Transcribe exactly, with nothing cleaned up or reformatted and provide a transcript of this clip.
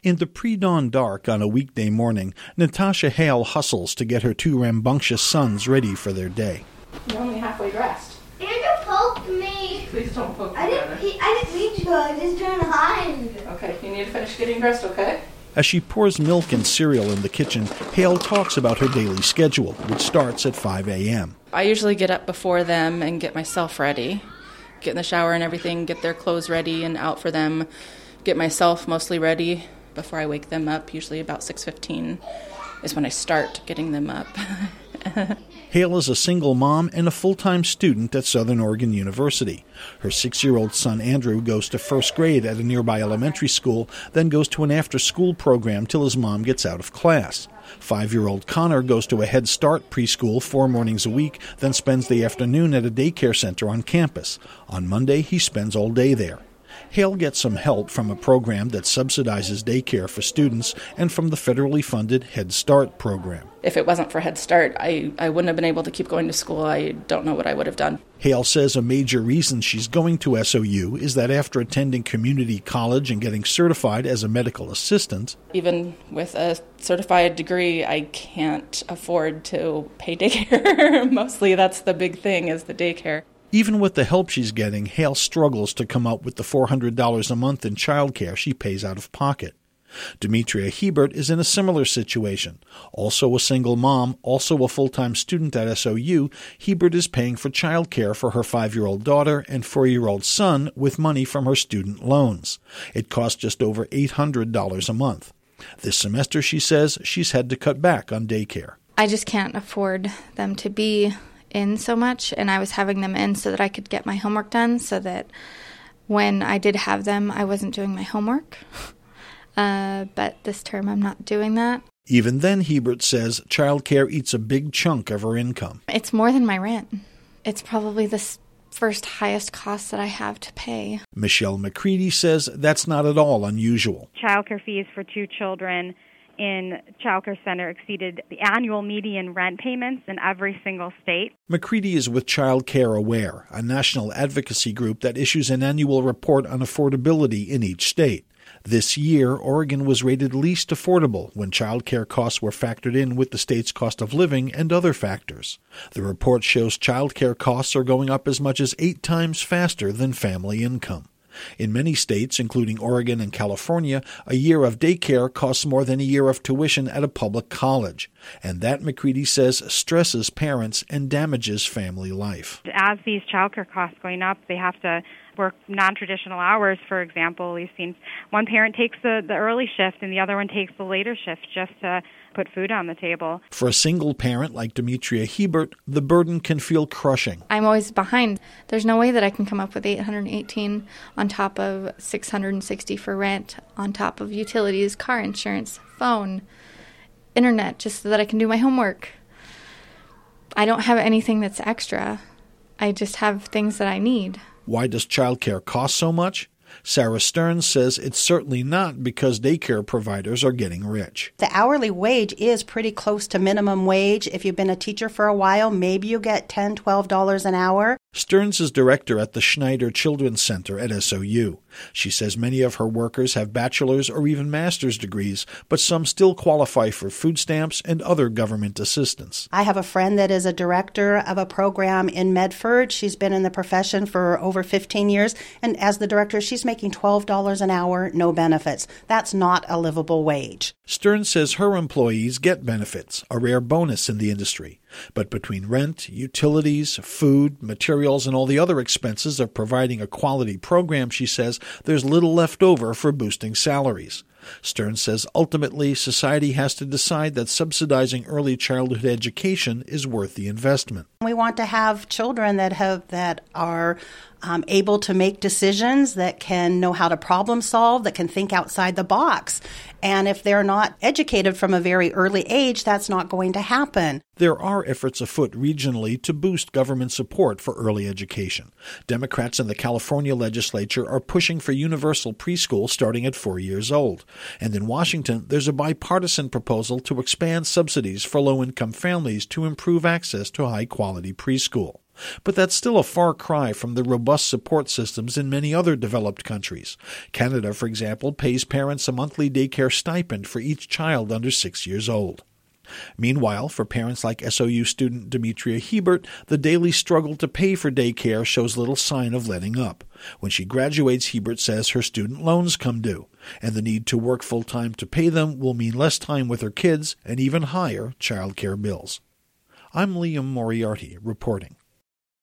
In the pre-dawn dark on a weekday morning, Natasha Hale hustles to get her two rambunctious sons ready for their day. You're only halfway dressed. Andrew poked me. Please don't poke me. I didn't, he, I didn't mean to go. I was just trying to hide. Okay, you need to finish getting dressed, okay? As she pours milk and cereal in the kitchen, Hale talks about her daily schedule, which starts at five a.m. I usually get up before them and get myself ready, get in the shower and everything, get their clothes ready and out for them, get myself mostly ready before I wake them up. Usually about six fifteen is when I start getting them up. Hale is a single mom and a full-time student at Southern Oregon University. Her six-year-old son Andrew goes to first grade at a nearby elementary school, then goes to an after-school program till his mom gets out of class. Five-year-old Connor goes to a Head Start preschool four mornings a week, then spends the afternoon at a daycare center on campus. On Monday, he spends all day there. Hale gets some help from a program that subsidizes daycare for students and from the federally funded Head Start program. If it wasn't for Head Start, I, I wouldn't have been able to keep going to school. I don't know what I would have done. Hale says a major reason she's going to S O U is that after attending community college and getting certified as a medical assistant, even with a certified degree, I can't afford to pay daycare. Mostly that's the big thing, is the daycare. Even with the help she's getting, Hale struggles to come up with the four hundred dollars a month in childcare she pays out of pocket. Demetria Hebert is in a similar situation. Also a single mom, also a full-time student at S O U, Hebert is paying for childcare for her five-year-old daughter and four-year-old son with money from her student loans. It costs just over eight hundred dollars a month. This semester, she says, she's had to cut back on daycare. I just can't afford them to be in so much, and I was having them in so that I could get my homework done, so that when I did have them, I wasn't doing my homework. Uh, but this term, I'm not doing that. Even then, Hebert says childcare eats a big chunk of her income. It's more than my rent. It's probably the first highest cost that I have to pay. Michelle McCready says that's not at all unusual. Childcare fees for two children in childcare center exceeded the annual median rent payments in every single state. McCready is with Child Care Aware, a national advocacy group that issues an annual report on affordability in each state. This year, Oregon was rated least affordable when child care costs were factored in with the state's cost of living and other factors. The report shows child care costs are going up as much as eight times faster than family income. In many states, including Oregon and California, a year of daycare costs more than a year of tuition at a public college. And that, McCready says, stresses parents and damages family life. As these childcare costs going up, they have to work non-traditional hours. For example, we've seen one parent takes the, the early shift and the other one takes the later shift just to put food on the table. For a single parent like Demetria Hebert, the burden can feel crushing. I'm always behind. There's no way that I can come up with eight hundred eighteen on top of six hundred sixty for rent, on top of utilities, car insurance, phone, internet, just so that I can do my homework. I don't have anything that's extra. I just have things that I need. Why does childcare cost so much? Sarah Stearns says it's certainly not because daycare providers are getting rich. The hourly wage is pretty close to minimum wage. If you've been a teacher for a while, maybe you get ten dollars, twelve dollars an hour. Stearns is director at the Schneider Children's Center at S O U. She says many of her workers have bachelor's or even master's degrees, but some still qualify for food stamps and other government assistance. I have a friend that is a director of a program in Medford. She's been in the profession for over fifteen years, and as the director, she's making twelve dollars an hour, no benefits. That's not a livable wage. Stearns says her employees get benefits, a rare bonus in the industry. But between rent, utilities, food, materials, and all the other expenses of providing a quality program, she says, there's little left over for boosting salaries. Stearns says ultimately society has to decide that subsidizing early childhood education is worth the investment. We want to have children that have that are um, able to make decisions, that can know how to problem solve, that can think outside the box. And if they're not educated from a very early age, that's not going to happen. There are efforts afoot regionally to boost government support for early education. Democrats in the California legislature are pushing for universal preschool starting at four years old. And in Washington, there's a bipartisan proposal to expand subsidies for low-income families to improve access to high-quality preschool. But that's still a far cry from the robust support systems in many other developed countries. Canada, for example, pays parents a monthly daycare stipend for each child under six years old. Meanwhile, for parents like S O U student Demetria Hebert, the daily struggle to pay for daycare shows little sign of letting up. When she graduates, Hebert says her student loans come due, and the need to work full-time to pay them will mean less time with her kids and even higher child care bills. I'm Liam Moriarty reporting.